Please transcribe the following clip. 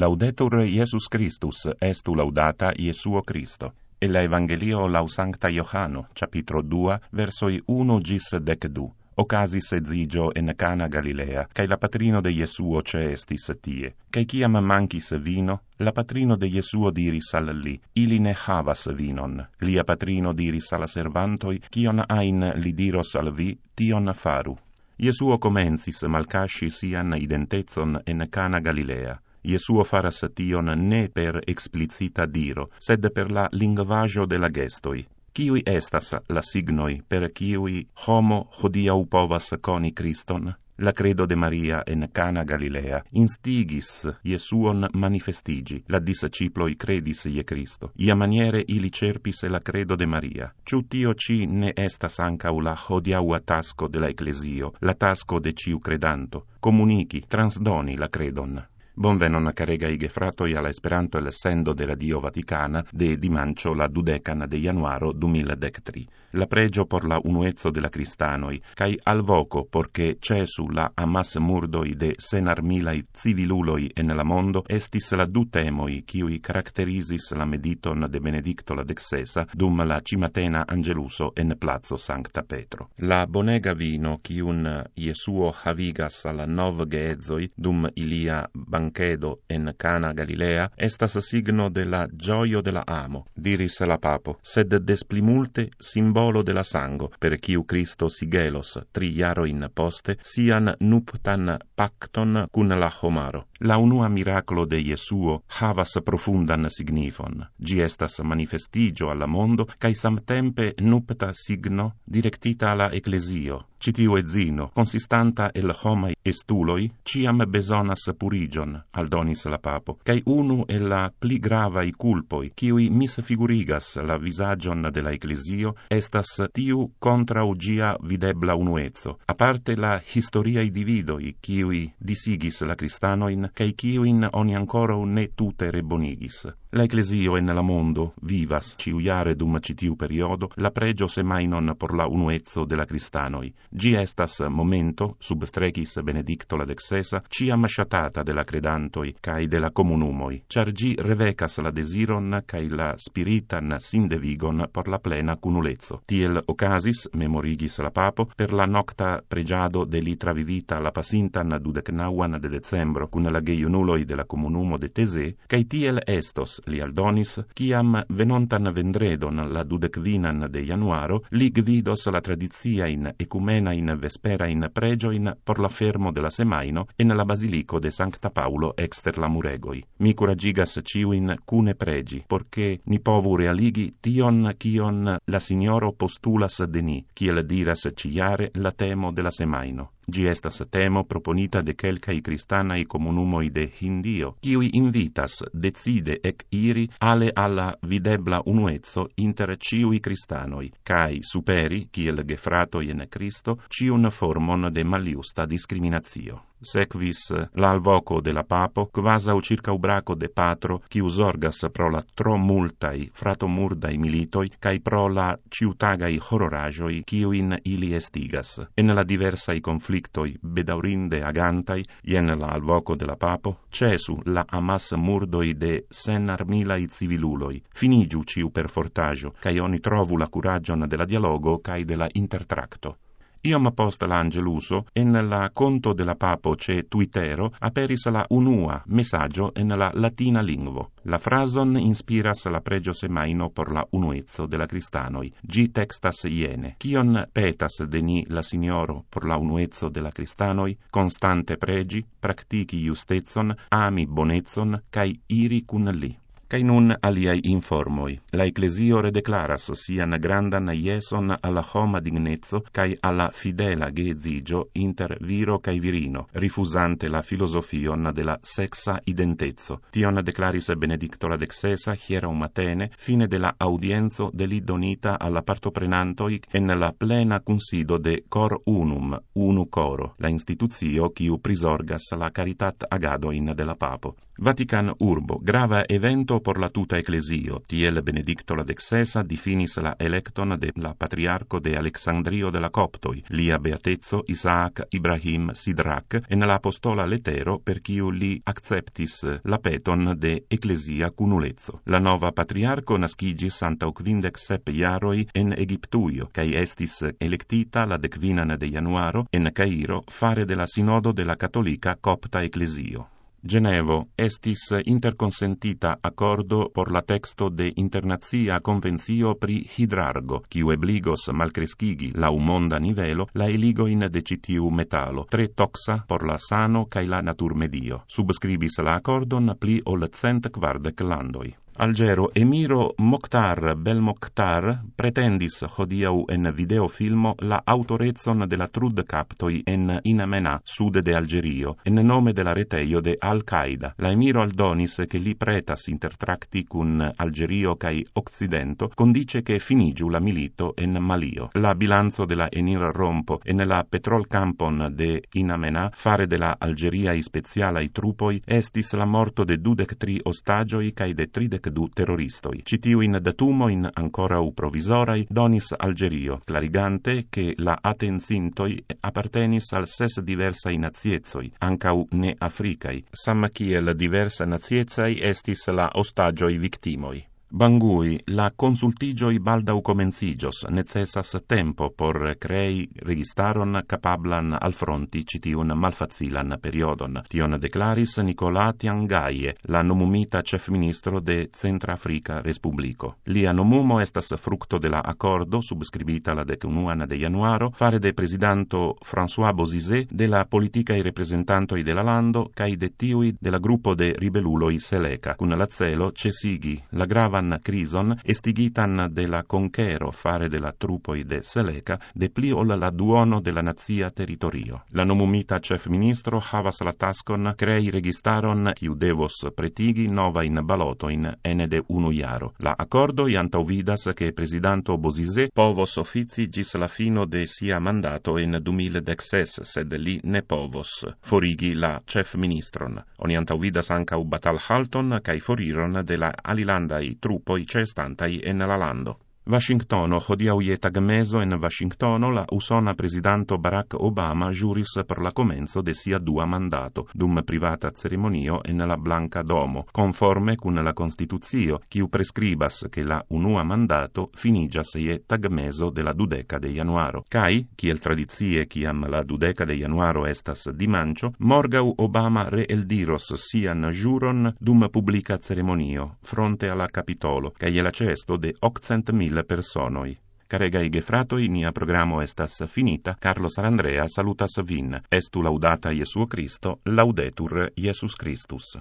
Laudetur Iesus Christus, estu laudata Iesuo Christo. El Evangelio lau Sancta Johano, capitro 2, versoi 1 gis 12. Ocasis etzigio en Cana Galilea, cae la patrino de Iesuo ceestis tie. Cae ciam mancis vino, la patrino de Iesuo diris al li, ili ne havas vinon. Lia patrino diris al servantoi, cion ain li diros al vi, tion faru. Iesuo comencis malcasci sian identezon en Cana Galilea. Iesuo faras tion ne per explicita diro, sed per la linguaggio de la gestoi. Ciui estas la signoi per ciui homo hodiau povas coni Christon? La credo de Maria en Cana Galilea instigis Iesuon manifestigi, la disciploi credis ie Christo. Ia maniere ili cerpis la credo de Maria. Ciu tio ci ne estas ancau la hodiaua tasco de la Ecclesio, la tasco de ciu credanto, comunici, transdoni la credon. Bonvenon caregai gefratoi alla Esperanto el sendo de Radio Vaticana de dimancio la 12 de januaro 2013. La pregio por la unuezzo de la cristanoi, cae al voco porche cesu la amas murdoi de senarmilai civiluloi en la mondo, estis la du temoi ciui caracterisis la mediton de Benedicto la XVI dum la cimatena angeluso en Plazo Sancta Petro. La bonega vino cium Iesuo havigas al nov geedzoi dum ilia banchedo en Cana Galilea estas signo de la gioio de la amo, diris la papo, sed des pli multe simbolo de la sango, per ciu Christo sigelos 3 jaroin poste sian nuptan pacton cun la homaro. La unua miracolo de Iesuo havas profundan signifon. Gi estas manifestigio alla mondo, cae samtempe nupta signo directita alla Ecclesio. Citiu edzino, consistanta el homai estuloi, ciam besonas purigion, aldonis la papo, cae unu el la pli gravai culpoi, ciui misfigurigas la visagion de la Ecclesio, estas tiu contra gia videbla unuezzo, aparte la historiai dividoi, ciui disigis la Christanoin, cae ciuin oni ancora ne tute rebonigis. La Ecclesio en la mondo vivas, ciujare dum citiu periodo, la pregio semainon por la unuezzo de la Christanoi. Gi estas momento, substrecis Benedicto la XVI, ciam shatata de la credantoi cae de la comunumoi, char gi revecas la desiron cae la spiritan sindevigon por la plena cunulezzo. Tiel ocasis, memorigis la papo, per la nocta pregiado de li travivita la pasintan 29 de decembro cun la geiunuloi de la comunumo de Tese, cae tiel estos, li aldonis, ciam venontan vendredon la 25 de januaro, li gvidos la tradiziain ecumenain vesperain pregioin por la fermo de la semaino en la basilico de Sancta Paulo exter la muregoi. Mi curagigas ciuin cune pregi, porche ni povu realigi tion cion la Signoro postulas de ni, ciel diras ciare la temo de la semaino. Gi estas temo proponita de quelcai cristanai comunumoi de Hindio, ciui invitas decide ec iri ale alla videbla unuezzo inter ciui cristanoi, cae superi, ciel gefratoi in Christo, ciun formon de maliusta discriminatio. Sequis l'alvoco de la papo, quasau circa ubraco de patro, qui usorgas pro la tro multai fratomurdai militoi, cae pro la ciutagai hororagioi, ciuin ili estigas. En la diversai conflictoi bedaurinde agantai, ien l'alvoco de la papo, cesu la amas murdoi de senarmilai civiluloi, finigiu ciu per fortagio, cae oni trovu la curagion de la dialogo cae de la intertracto. Iom post l'angeluso, en la conto de la papo ce Twittero, aperis la unua messaggio en la latina lingvo. La frason inspiras la pregio semaino por la unuezzo de la Christanoi. Gi textas iene. Cion petas de ni la Signoro por la unuezzo de la Christanoi? Constante pregi, practici justezon, ami bonezzon, cae iri cun li. Cae nun aliai informoi. La Ecclesio redeclaras sian grandan ieson alla homa dignezzo cae alla fidela geedzigio inter viro cae virino, rifusante la filosofion de la sexa identezzo. Tion declaris Benedicto la XVI hieraum matene, fine de la audienzo de li donita alla partoprenantoi en la plena consido de Cor Unum, unu coro, la instituzio quiu prisorgas la caritat agadoin de la papo. Vatican urbo, grava evento por la tuta ecclesio, tiel Benedicto la XVI difinis la electon de la patriarco de Alexandrio de la Coptoi, lia beatezzo Isaac Ibrahim Sidrak, en la apostola letero per quiu li acceptis la peton de ecclesia cunulezzo. La nova patriarco nascigis antau 27 jaroi en Egiptuio, cae estis electita la 15 de januaro en Cairo fare de la sinodo de la Cattolica Copta Ecclesio. Genevo estis interconsentita accordo por la texto de internazia convenzio pri hidrargo, quiu ebligos malcrescigi la monda nivelo la eligoin de citiu metalo, tre toxa por la sano cae la naturmedio. Subscribis la accordon pli ol 140 landoi. Algero Emiro Mokhtar Belmokhtar pretendis hodiau en videofilmo la autorezon de la trudcaptoi en Inamena, sud de Algerio, en nome de la reteio de Al-Qaeda. La Emiro aldonis che li pretas intertracti cun Algerio cae Occidento, condice che finigiu la milito en Malio. La bilanzo de la Enir rompo en la petrol campon de Inamena, fare de la Algeriai specialai trupoi, estis la morto de 23 ostagioi cae de 32 terroristoi. Citiuin datumoin ancora provisorai donis Algerio, clarigante che la attenzintoi appartenis al 6 diversai naziezoi, ancau ne africai, sam kiel diversa naziezai estis la ostagioi victimoi. Bangui, la consultigioi baldau comencigios, necessas tempo por crei registaron capablan al fronti citiun malfacilan periodon. Tion declaris Nicolas Tiangaye, la nomumita chef ministro de Centrafrica Respublico. Lia nomumo estas fructo de la accordo subscribita la 11 de januaro fare de presidanto François Bozizé de la politicae representantoi de la lando cae de tiui de la gruppo de ribeluloi Seleka, cun la celo cesigi la grava crison estigitan de la conquero fare de la trupoi de Seleka de pli ol la duono de la nazia territorio. La nomumita chef ministro havas la taskon crei registaron kiu devos pretigi nova in balotoin ene de 1 jaro. La accordo iantau vidas che presidanto Bozizé povos offici gis la fino de sia mandato in 2016, sed li ne povos forigi la chef ministron. Oni antau vidas ancau batalhalton cae foriron de la alilandai trupoi cestantai en la lando. Washingtono hodiau je tagmezo en Washingtono la usona presidanto Barack Obama juris per la comenzo de sia dua mandato, dum privata ceremonio en la Blanca Domo, conforme cun la Constituzio, quiu prescribas che la unua mandato finigas je tagmezo de la 12 de januaro. Cai, kiel tradizie ciam la 12 de januaro estas dimancio, morgau Obama reeldiros sian juron dum publica ceremonio, fronte alla Capitolo, ca je la cesto de 800.000 personoi. Caregai gefratoi, nia programo estas finita. Carlos Arandrea salutas vin. Estu laudata Iesu Cristo, laudetur Iesus Christus.